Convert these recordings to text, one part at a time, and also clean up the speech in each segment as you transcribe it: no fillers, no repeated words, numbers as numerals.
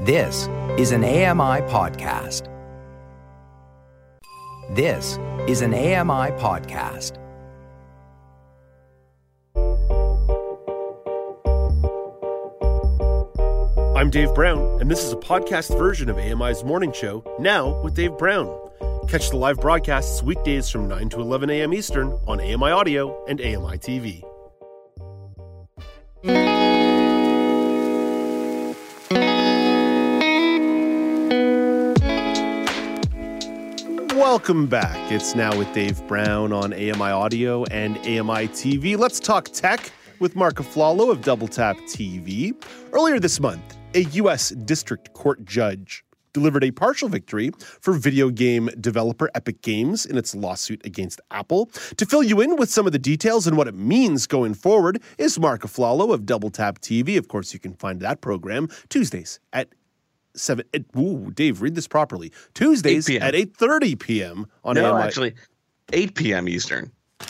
This is an AMI podcast. This is an AMI podcast. I'm Dave Brown, and this is a podcast version of AMI's Morning Show, Now with Dave Brown. Catch the live broadcasts weekdays from 9 to 11 a.m. Eastern on AMI Audio and AMI TV. Welcome back. It's Now with Dave Brown on AMI Audio and AMI TV. Let's talk tech with Mark Aflalo of Double Tap TV. Earlier this month, a U.S. District Court judge delivered a partial victory for video game developer Epic Games in its lawsuit against Apple. To fill you in with some of the details and what it means going forward is Mark Aflalo of Double Tap TV. Of course, you can find that program Tuesdays at 7. Dave, read this properly. Tuesdays at 8:30 p.m. on AMI. No, actually, 8 p.m. Eastern.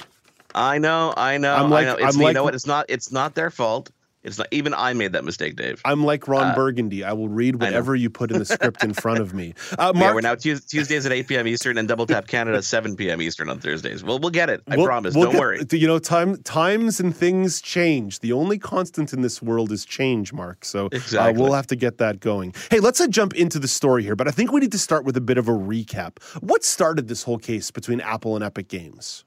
I know. I know. You know what? It's not their fault. It's not. Even I made that mistake, Dave. I'm like Ron Burgundy. I will read whatever you put in the script in front of me. Mark, we're now Tuesdays at 8 p.m. Eastern and Double Tap Canada 7 p.m. Eastern on Thursdays. We'll get it. I promise. Don't worry. You know, times and things change. The only constant in this world is change, Mark. So exactly. We'll have to get that going. Hey, let's jump into the story here, but I think we need to start with a bit of a recap. What started this whole case between Apple and Epic Games?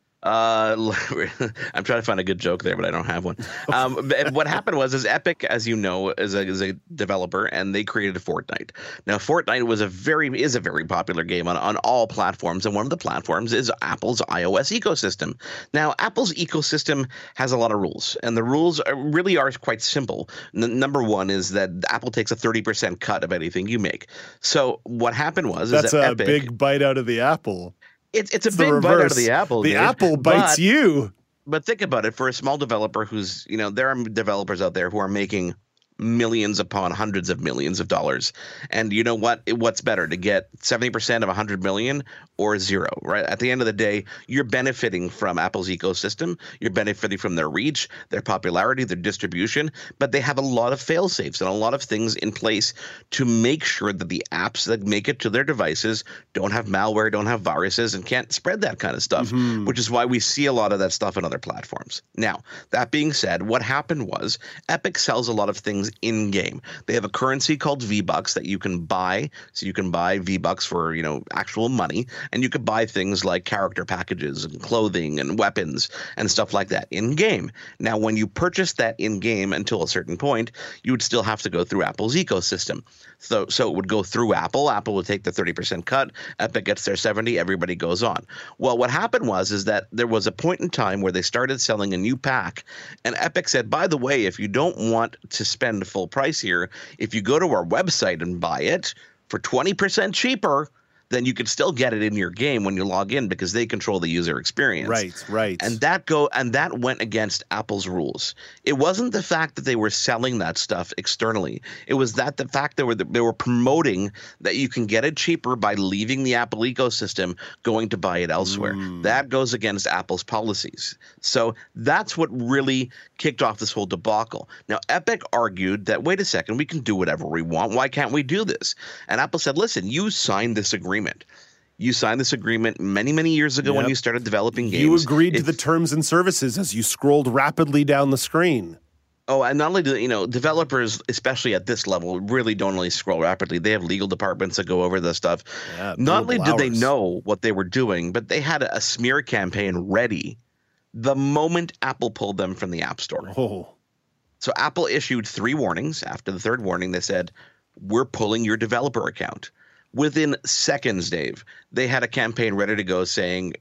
I'm trying to find a good joke there, but I don't have one. What happened was Epic, as you know, is a developer, and they created Fortnite. Now, Fortnite is a very popular game on all platforms, and one of the platforms is Apple's iOS ecosystem. Now, Apple's ecosystem has a lot of rules, and the rules really are quite simple. Number one is that Apple takes a 30% cut of anything you make. So what happened was that's that a Epic, big bite out of the apple. It's a big bite out of the apple. The apple bites you. But think about it. For a small developer who's, there are developers out there who are making millions upon hundreds of millions of dollars. And you know what? What's better, to get 70% of 100 million or zero, right? At the end of the day, you're benefiting from Apple's ecosystem. You're benefiting from their reach, their popularity, their distribution. But they have a lot of fail-safes and a lot of things in place to make sure that the apps that make it to their devices don't have malware, don't have viruses, and can't spread that kind of stuff, which is why we see a lot of that stuff on other platforms. Now, that being said, what happened was Epic sells a lot of things in-game. They have a currency called V-Bucks that you can buy. So you can buy V-Bucks for, actual money, and you could buy things like character packages and clothing and weapons and stuff like that in-game. Now, when you purchase that in-game until a certain point, you would still have to go through Apple's ecosystem. So it would go through Apple. Apple would take the 30% cut. Epic gets their 70%. Everybody goes on. Well, what happened is that there was a point in time where they started selling a new pack, and Epic said, by the way, if you don't want to spend full price here, if you go to our website and buy it for 20% cheaper, then you can still get it in your game when you log in because they control the user experience. Right. And that went against Apple's rules. It wasn't the fact that they were selling that stuff externally. It was that the fact that they were promoting that you can get it cheaper by leaving the Apple ecosystem, going to buy it elsewhere. That goes against Apple's policies. So that's what really kicked off this whole debacle. Now, Epic argued that, wait a second, we can do whatever we want. Why can't we do this? And Apple said, listen, you signed this agreement. You signed this agreement many, many years ago when you started developing games. You agreed to the terms and services as you scrolled rapidly down the screen. Oh, and not only do developers, especially at this level, really don't only scroll rapidly. They have legal departments that go over this stuff. Yeah, not only did they know what they were doing, but they had a smear campaign ready the moment Apple pulled them from the App Store. Oh. So Apple issued 3 warnings. After the third warning, they said, we're pulling your developer account. Within seconds, Dave, they had a campaign ready to go saying,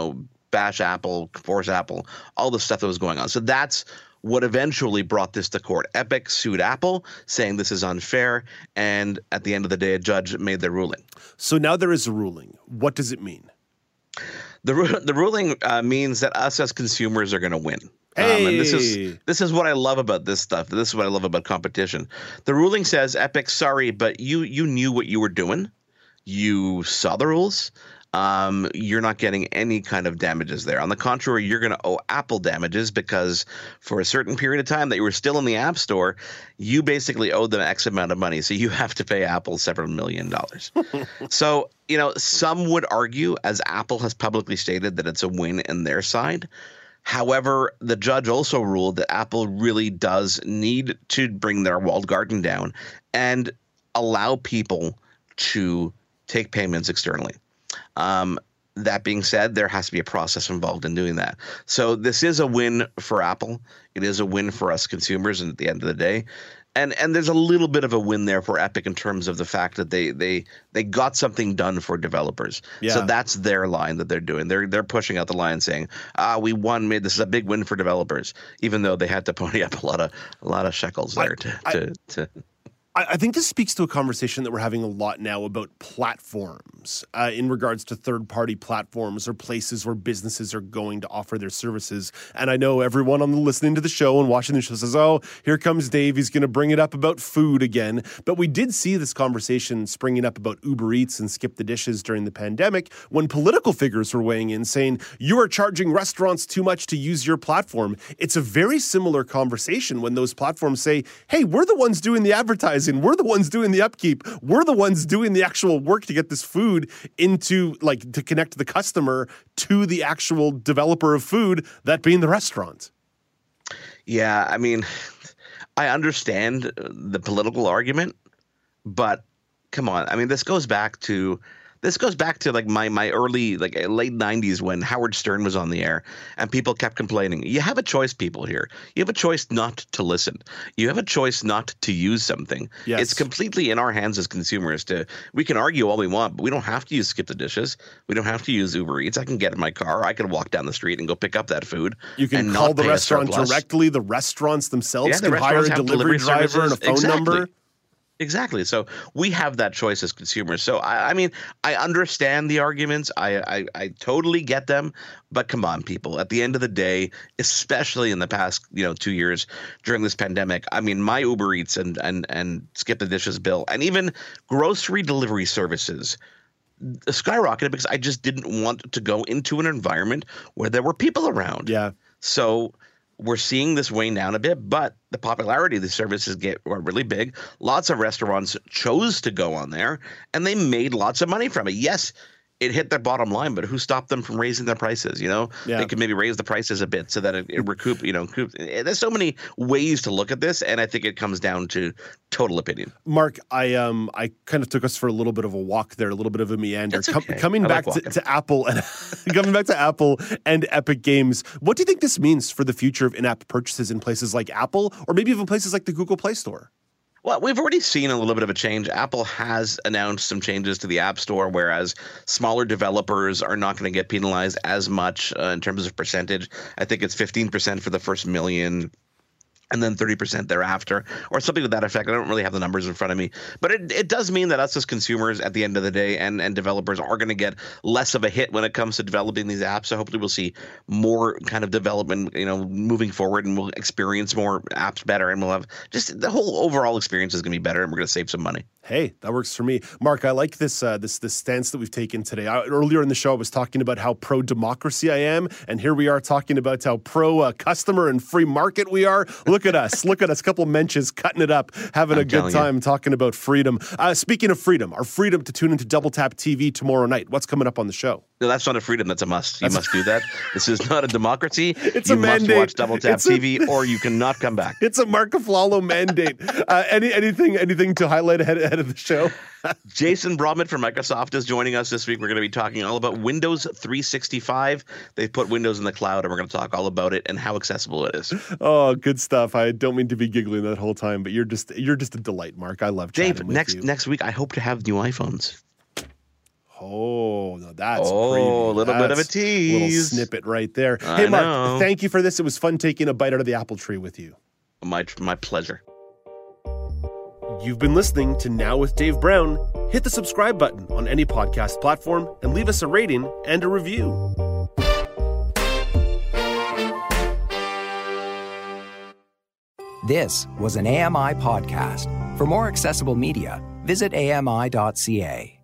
bash Apple, force Apple, all the stuff that was going on. So that's what eventually brought this to court. Epic sued Apple, saying this is unfair, and at the end of the day, a judge made their ruling. So now there is a ruling. What does it mean? The ruling means that us as consumers are going to win. Hey. And this is what I love about this stuff. This is what I love about competition. The ruling says, Epic, sorry, but you knew what you were doing. You saw the rules. you're not getting any kind of damages there. On the contrary, you're going to owe Apple damages because for a certain period of time that you were still in the App Store, you basically owed them X amount of money. So you have to pay Apple several $1 million. So, some would argue, as Apple has publicly stated, that it's a win in their side. However, the judge also ruled that Apple really does need to bring their walled garden down and allow people to take payments externally. That being said, there has to be a process involved in doing that. So this is a win for Apple. It is a win for us consumers, and at the end of the day. And there's a little bit of a win there for Epic in terms of the fact that they got something done for developers. Yeah. So that's their line that they're doing. They're pushing out the line saying, we won. This is a big win for developers, even though they had to pony up a lot of shekels there to I think this speaks to a conversation that we're having a lot now about platforms in regards to third-party platforms or places where businesses are going to offer their services. And I know everyone listening to the show and watching the show says, oh, here comes Dave. He's going to bring it up about food again. But we did see this conversation springing up about Uber Eats and Skip the Dishes during the pandemic when political figures were weighing in saying, you are charging restaurants too much to use your platform. It's a very similar conversation when those platforms say, hey, we're the ones doing the advertising. We're the ones doing the upkeep. We're the ones doing the actual work to get this food into, to connect the customer to the actual developer of food, that being the restaurant. Yeah, I mean, I understand the political argument, but come on. I mean, this goes back to my early, late 90s when Howard Stern was on the air and people kept complaining. You have a choice, people here. You have a choice not to listen. You have a choice not to use something. Yes. It's completely in our hands as consumers we can argue all we want, but we don't have to use Skip the Dishes. We don't have to use Uber Eats. I can get in my car. I can walk down the street and go pick up that food. You can call the restaurant directly. The restaurants themselves can hire a delivery driver and a phone number. Exactly. So we have that choice as consumers. So, I mean, I understand the arguments. I totally get them. But come on, people. At the end of the day, especially in the past, 2 years during this pandemic, I mean, my Uber Eats and Skip the Dishes bill and even grocery delivery services skyrocketed because I just didn't want to go into an environment where there were people around. Yeah. So we're seeing this wane down a bit, but the popularity of the services are really big. Lots of restaurants chose to go on there, and they made lots of money from it. Yes, it hit their bottom line, but who stopped them from raising their prices? Yeah. They could maybe raise the prices a bit so that it recoup. There's so many ways to look at this, and I think it comes down to total opinion. Mark, I kind of took us for a little bit of a walk there, a little bit of a meander. Okay. Coming back to Apple and coming back to Apple and Epic Games, what do you think this means for the future of in-app purchases in places like Apple, or maybe even places like the Google Play Store? Well, we've already seen a little bit of a change. Apple has announced some changes to the App Store, whereas smaller developers are not going to get penalized as much in terms of percentage. I think it's 15% for the first million and then 30% thereafter, or something to that effect. I don't really have the numbers in front of me. But it does mean that us as consumers at the end of the day and developers are going to get less of a hit when it comes to developing these apps. So hopefully we'll see more kind of development, moving forward, and we'll experience more apps better, and we'll have just the whole overall experience is going to be better, and we're going to save some money. Hey, that works for me. Mark, I like this this stance that we've taken today. Earlier in the show, I was talking about how pro-democracy I am, and here we are talking about how pro-customer and free market we are. Look at us. Look at us. A couple of mentions cutting it up, having a good time talking about freedom. Speaking of freedom, our freedom to tune into Double Tap TV tomorrow night. What's coming up on the show? No, that's not a freedom. That's a must. You must do that. This is not a democracy. It's a mandate. You must watch Double Tap TV or you cannot come back. It's a Mark Aflalo mandate. Anything to highlight ahead of the show? Jason Bromett from Microsoft is joining us this week. We're going to be talking all about Windows 365. They've put Windows in the cloud, and we're going to talk all about it and how accessible it is. Oh, good stuff. I don't mean to be giggling that whole time, but you're just a delight, Mark. I love chatting with you. Next week, I hope to have new iPhones. Oh, no, that's a little bit of a tease. Little snippet right there. Hey, Mark, thank you for this. It was fun taking a bite out of the apple tree with you. My pleasure. You've been listening to Now with Dave Brown. Hit the subscribe button on any podcast platform and leave us a rating and a review. This was an AMI podcast. For more accessible media, visit ami.ca.